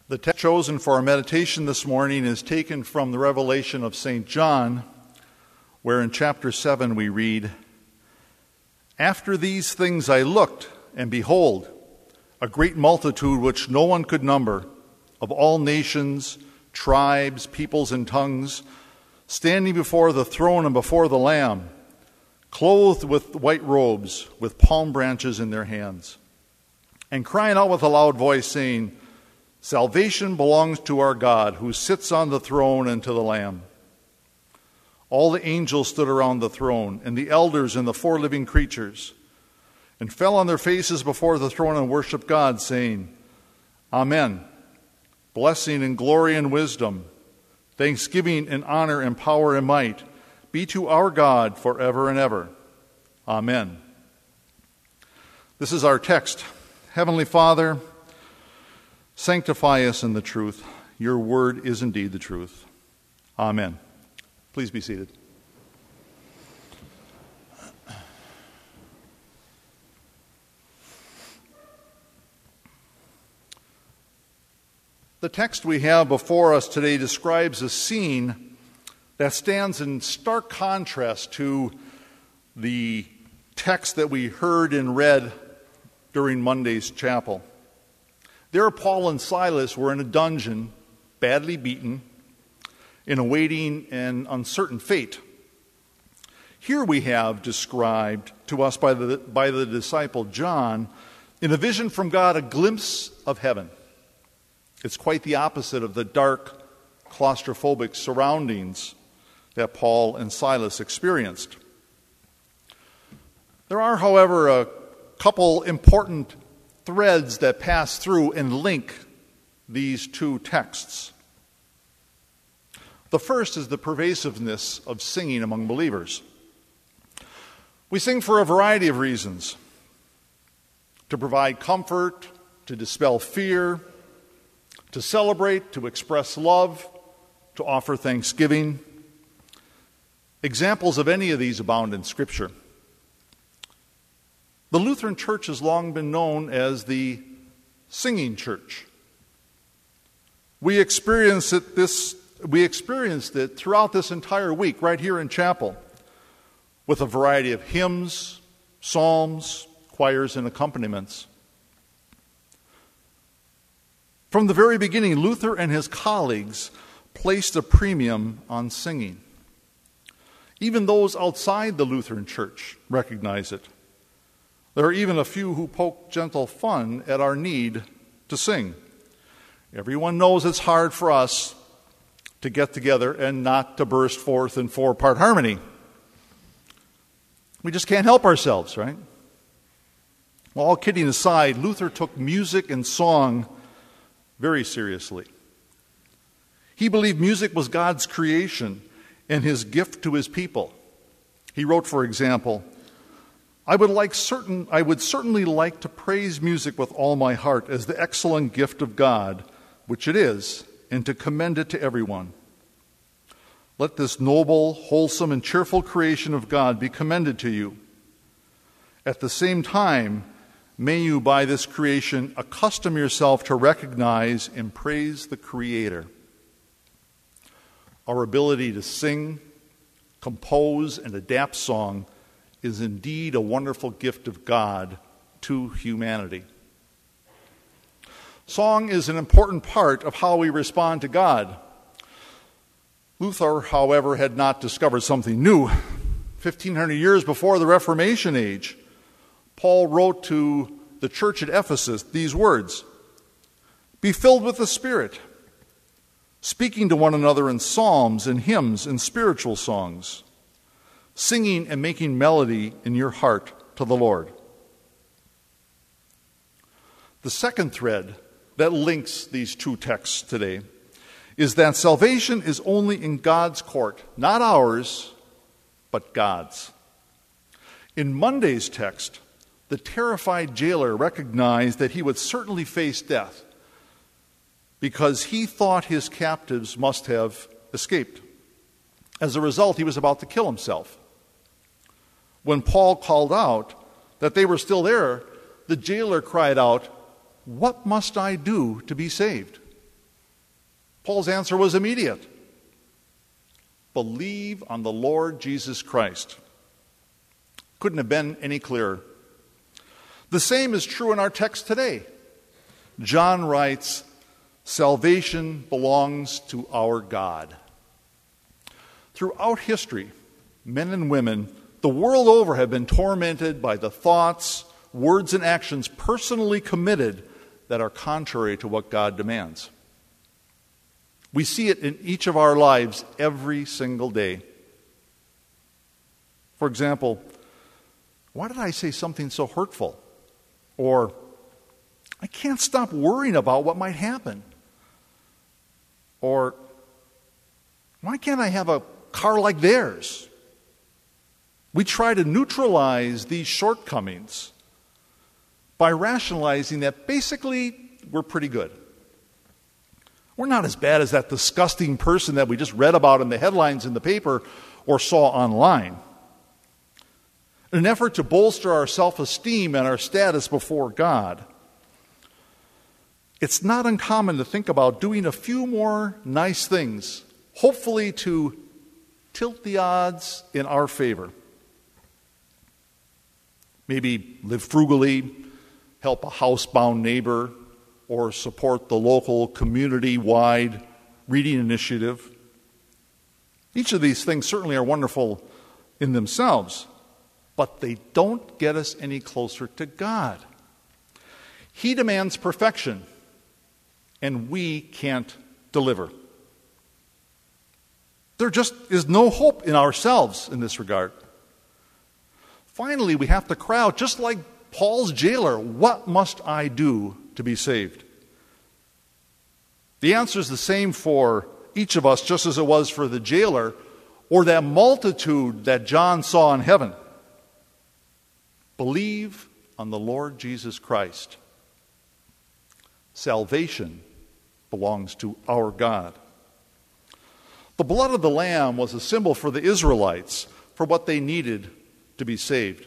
The text chosen for our meditation this morning is taken from the Revelation of St. John, where in chapter 7 we read, "After these things I looked, and behold, a great multitude which no one could number, of all nations, tribes, peoples, and tongues, standing before the throne and before the Lamb, clothed with white robes, with palm branches in their hands, and crying out with a loud voice, saying, Salvation belongs to our God, who sits on the throne, and to the Lamb. All the angels stood around the throne, and the elders and the four living creatures, and fell on their faces before the throne and worshiped God, saying, Amen. Blessing and glory and wisdom, thanksgiving and honor and power and might be to our God forever and ever. Amen." This is our text. Heavenly Father, sanctify us in the truth. Your word is indeed the truth. Amen. Please be seated. The text we have before us today describes a scene that stands in stark contrast to the text that we heard and read during Monday's chapel. There, Paul and Silas were in a dungeon, badly beaten, in awaiting an uncertain fate. Here we have described to us by the disciple John, in a vision from God, a glimpse of heaven. It's quite the opposite of the dark, claustrophobic surroundings that Paul and Silas experienced. There are, however, a couple important threads that pass through and link these two texts. The first is the pervasiveness of singing among believers. We sing for a variety of reasons: to provide comfort, to dispel fear, to celebrate, to express love, to offer thanksgiving. Examples of any of these abound in Scripture. The Lutheran Church has long been known as the singing church. We experienced it throughout this entire week, right here in chapel, with a variety of hymns, psalms, choirs, and accompaniments. From the very beginning, Luther and his colleagues placed a premium on singing. Even those outside the Lutheran Church recognize it. There are even a few who poke gentle fun at our need to sing. Everyone knows it's hard for us to get together and not to burst forth in four-part harmony. We just can't help ourselves, right? Well, all kidding aside, Luther took music and song very seriously. He believed music was God's creation and his gift to his people. He wrote, for example, I would certainly like to praise music with all my heart as the excellent gift of God, which it is, and to commend it to everyone. Let this noble, wholesome, and cheerful creation of God be commended to you. At the same time, may you by this creation accustom yourself to recognize and praise the Creator. Our ability to sing, compose, and adapt song is indeed a wonderful gift of God to humanity. Song is an important part of how we respond to God. Luther, however, had not discovered something new. 1,500 years before the Reformation age, Paul wrote to the church at Ephesus these words, "Be filled with the Spirit, speaking to one another in psalms and hymns and spiritual songs, singing and making melody in your heart to the Lord." The second thread that links these two texts today is that salvation is only in God's court, not ours, but God's. In Monday's text, the terrified jailer recognized that he would certainly face death because he thought his captives must have escaped. As a result, he was about to kill himself. When Paul called out that they were still there, the jailer cried out, "What must I do to be saved?" Paul's answer was immediate. Believe on the Lord Jesus Christ. Couldn't have been any clearer. The same is true in our text today. John writes, salvation belongs to our God. Throughout history, men and women the world over have been tormented by the thoughts, words, and actions personally committed that are contrary to what God demands. We see it in each of our lives every single day. For example, why did I say something so hurtful? Or, I can't stop worrying about what might happen. Or, why can't I have a car like theirs? We try to neutralize these shortcomings by rationalizing that basically we're pretty good. We're not as bad as that disgusting person that we just read about in the headlines in the paper or saw online. In an effort to bolster our self-esteem and our status before God, it's not uncommon to think about doing a few more nice things, hopefully to tilt the odds in our favor. Maybe live frugally, help a housebound neighbor, or support the local community-wide reading initiative. Each of these things certainly are wonderful in themselves, but they don't get us any closer to God. He demands perfection, and we can't deliver. There just is no hope in ourselves in this regard. Finally, we have to cry out, just like Paul's jailer, what must I do to be saved? The answer is the same for each of us, just as it was for the jailer or that multitude that John saw in heaven. Believe on the Lord Jesus Christ. Salvation belongs to our God. The blood of the Lamb was a symbol for the Israelites for what they needed to be saved.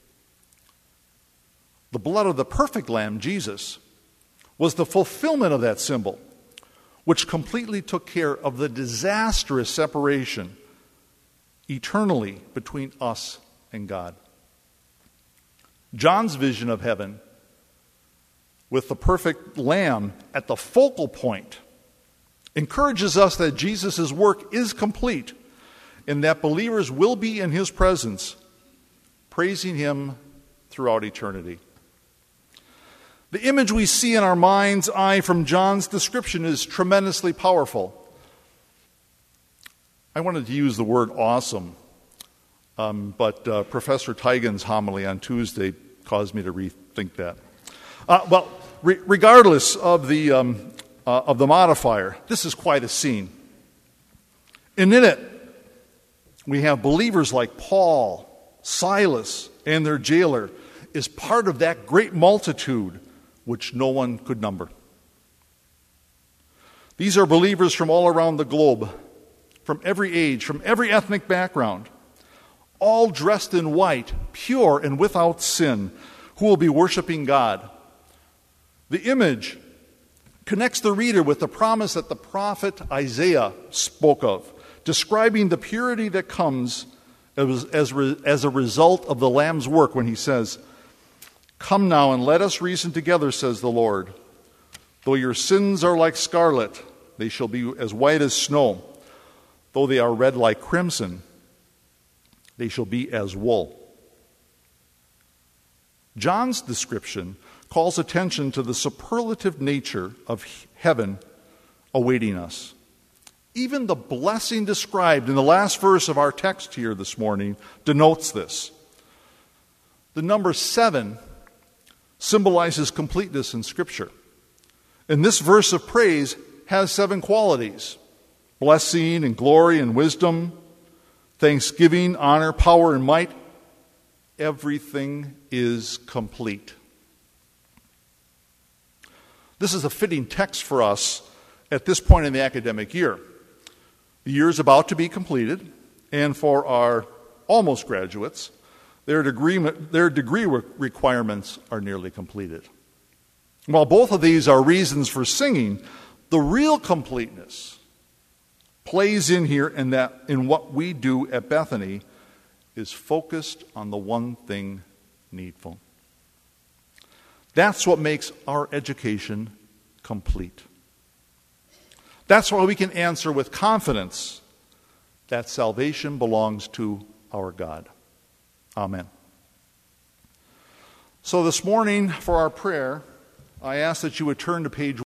The blood of the perfect Lamb, Jesus, was the fulfillment of that symbol, which completely took care of the disastrous separation eternally between us and God. John's vision of heaven, with the perfect Lamb at the focal point, encourages us that Jesus' work is complete and that believers will be in his presence, praising him throughout eternity. The image we see in our mind's eye from John's description is tremendously powerful. I wanted to use the word awesome, but Professor Teigen's homily on Tuesday caused me to rethink that. Regardless of the modifier, this is quite a scene. And in it, we have believers like Paul, Silas, and their jailer is part of that great multitude which no one could number. These are believers from all around the globe, from every age, from every ethnic background, all dressed in white, pure and without sin, who will be worshiping God. The image connects the reader with the promise that the prophet Isaiah spoke of, describing the purity that comes as a result of the Lamb's work when he says, "Come now and let us reason together, says the Lord. Though your sins are like scarlet, they shall be as white as snow. Though they are red like crimson, they shall be as wool." John's description calls attention to the superlative nature of heaven awaiting us. Even the blessing described in the last verse of our text here this morning denotes this. The number 7 symbolizes completeness in Scripture. And this verse of praise has 7 qualities: blessing and glory and wisdom, thanksgiving, honor, power, and might. Everything is complete. This is a fitting text for us at this point in the academic year. The year is about to be completed, and for our almost graduates, their degree requirements are nearly completed. While both of these are reasons for singing, The real completeness plays in here, and that in what we do at Bethany is focused on the one thing needful. That's what makes our education complete. That's why we can answer with confidence that salvation belongs to our God. Amen. So this morning for our prayer, I ask that you would turn to page